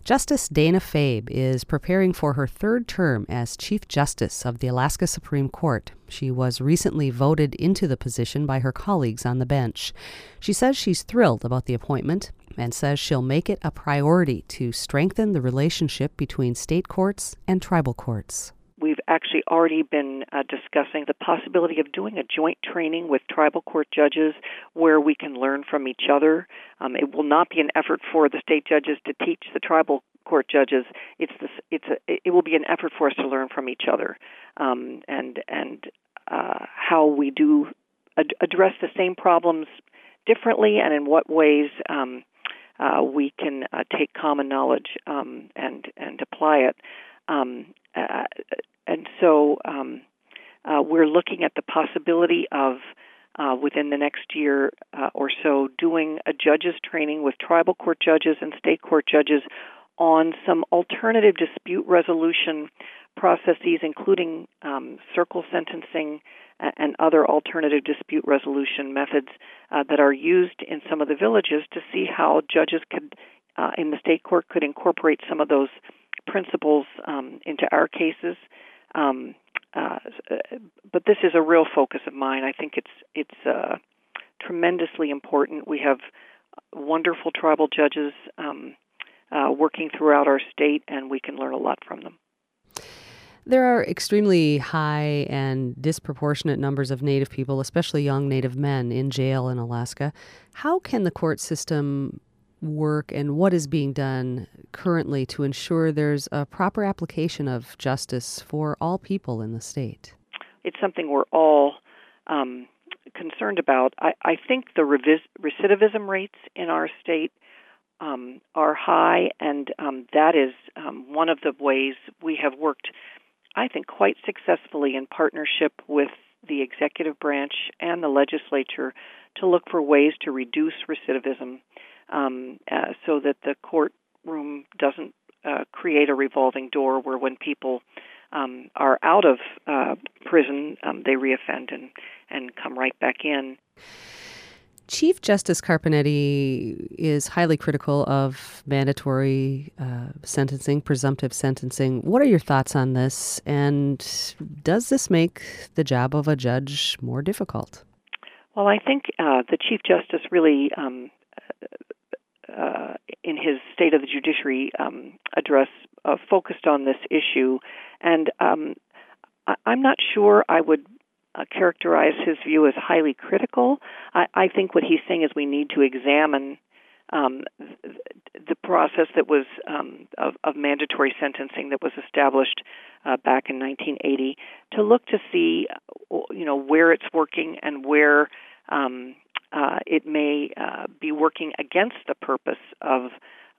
Justice Dana Fabe is preparing for her third term as Chief Justice of the Alaska Supreme Court. She was recently voted into the position by her colleagues on the bench. She says she's thrilled about the appointment and says she'll make it a priority to strengthen the relationship between state courts and tribal courts. We've actually already been discussing the possibility of doing a joint training with tribal court judges where we can learn from each other. It will not be an effort for the state judges to teach the tribal court judges. It will be an effort for us to learn from each other and how we do address the same problems differently, and in what ways we can take common knowledge and apply it. And so we're looking at the possibility of, within the next year or so, doing a judges training with tribal court judges and state court judges on some alternative dispute resolution processes, including circle sentencing and other alternative dispute resolution methods that are used in some of the villages, to see how judges could, in the state court, could incorporate some of those principles into our cases. But this is a real focus of mine. I think it's tremendously important. We have wonderful tribal judges working throughout our state, and we can learn a lot from them. There are extremely high and disproportionate numbers of Native people, especially young Native men, in jail in Alaska. How can the court system work, and what is being done currently to ensure there's a proper application of justice for all people in the state? It's something we're all concerned about. I think the recidivism rates in our state are high, and that is one of the ways we have worked, I think, quite successfully in partnership with the executive branch and the legislature to look for ways to reduce recidivism, so that the courtroom doesn't create a revolving door where, when people are out of prison, they reoffend and come right back in. Chief Justice Carpenetti is highly critical of mandatory sentencing, presumptive sentencing. What are your thoughts on this, and does this make the job of a judge more difficult? Well, I think the Chief Justice really, in his State of the Judiciary address, focused on this issue, and I'm not sure I would characterize his view as highly critical. I think what he's saying is we need to examine the process that was of mandatory sentencing that was established back in 1980, to look to see, where it's working and where it may be working against the purpose of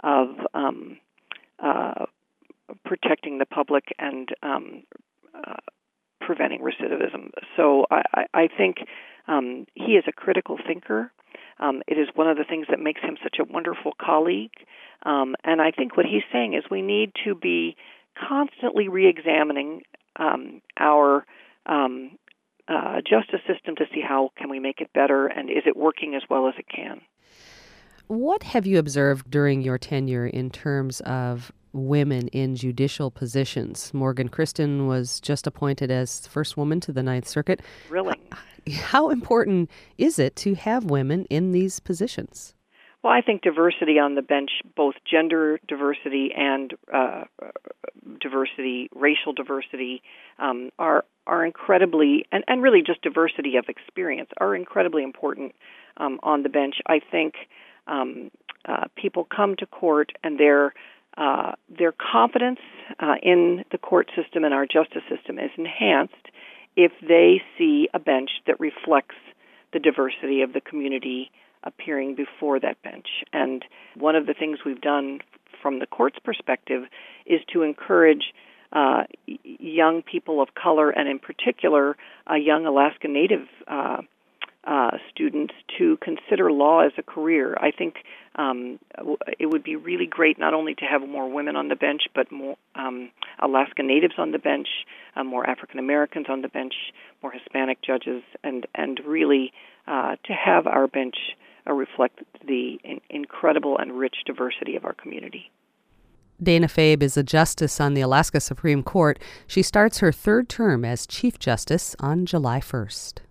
protecting the public and preventing recidivism. So I think he is a critical thinker. It is one of the things that makes him such a wonderful colleague. And I think what he's saying is we need to be constantly re-examining our justice system to see how can we make it better, and is it working as well as it can. What have you observed during your tenure in terms of women in judicial positions? Morgan Christen was just appointed as the first woman to the Ninth Circuit. Thrilling. How important is it to have women in these positions? Well, I think diversity on the bench, both gender diversity and diversity, racial diversity, are incredibly, and really just diversity of experience, are incredibly important on the bench. I think people come to court and their confidence in the court system and our justice system is enhanced if they see a bench that reflects the diversity of the community appearing before that bench. And one of the things we've done from the court's perspective is to encourage young people of color, and in particular young Alaska Native students, to consider law as a career. I think it would be really great not only to have more women on the bench, but more Alaska Natives on the bench, more African Americans on the bench, more Hispanic judges, and really to have our bench reflect the incredible and rich diversity of our community. Dana Fabe is a justice on the Alaska Supreme Court. She starts her third term as Chief Justice on July 1st.